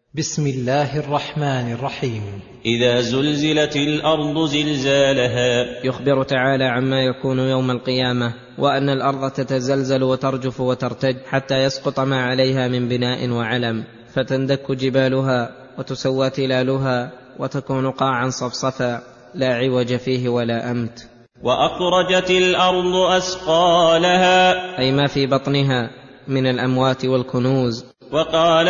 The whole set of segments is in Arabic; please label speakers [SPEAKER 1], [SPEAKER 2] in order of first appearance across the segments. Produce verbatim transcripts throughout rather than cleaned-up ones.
[SPEAKER 1] بسم الله الرحمن الرحيم.
[SPEAKER 2] إذا زلزلت الأرض زلزالها.
[SPEAKER 3] يخبر تعالى عما يكون يوم القيامة، وأن الأرض تتزلزل وترجف وترتج حتى يسقط ما عليها من بناء وعلم، فتندك جبالها وتسوى تلالها وتكون قاعا صفصفا لا عوج فيه ولا أمت.
[SPEAKER 2] وأخرجت الأرض أثقالها،
[SPEAKER 3] أي ما في بطنها من الأموات والكنوز.
[SPEAKER 2] وقال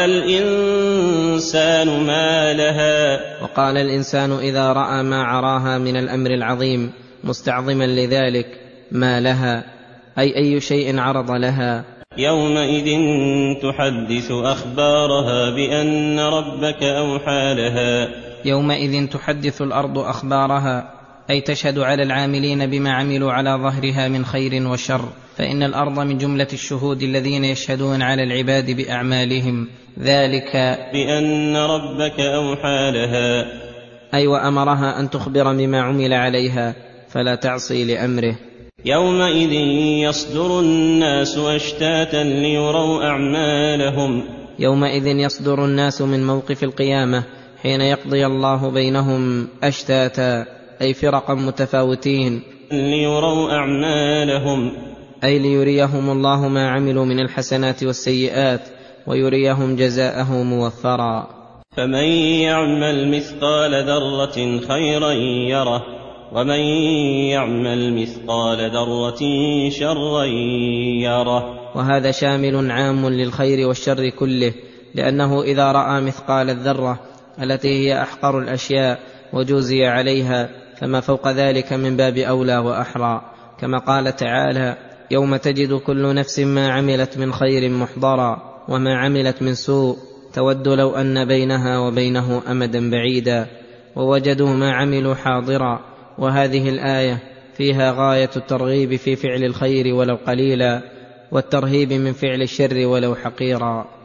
[SPEAKER 2] الإنسان ما لها.
[SPEAKER 3] وقال الإنسان إذا رأى ما عراها من الأمر العظيم مستعظما لذلك: ما لها، أي أي شيء عرض لها.
[SPEAKER 2] يومئذ تحدث أخبارها بأن ربك أوحى لها.
[SPEAKER 3] يومئذ تحدث الأرض أخبارها، أي تشهد على العاملين بما عملوا على ظهرها من خير وشر، فإن الأرض من جملة الشهود الذين يشهدون على العباد بأعمالهم، ذلك
[SPEAKER 2] بأن ربك أوحى لها،
[SPEAKER 3] أي وأمرها أن تخبر بما عمل عليها فلا تعصي لأمره.
[SPEAKER 2] يومئذ يصدر الناس أشتاتا ليروا أعمالهم.
[SPEAKER 3] يومئذ يصدر الناس من موقف القيامة حين يقضي الله بينهم أشتاتا، أي فرقا متفاوتين،
[SPEAKER 2] ليروا أعمالهم،
[SPEAKER 3] أي ليريهم الله ما عملوا من الحسنات والسيئات ويريهم جزاءه موفرا.
[SPEAKER 2] فمن يعمل مثقال ذرة خيرا يره، ومن يعمل مثقال ذرة شرا يره.
[SPEAKER 3] وهذا شامل عام للخير والشر كله، لأنه إذا رأى مثقال الذرة التي هي أحقر الأشياء وجوزي عليها، فما فوق ذلك من باب أولى وأحرى، كما قال تعالى: يوم تجد كل نفس ما عملت من خير محضرا وما عملت من سوء تود لو أن بينها وبينه أمدا بعيدا ووجدوا ما عملوا حاضرا. وهذه الآية فيها غاية الترغيب في فعل الخير ولو قليلا، والترهيب من فعل الشر ولو حقيرا.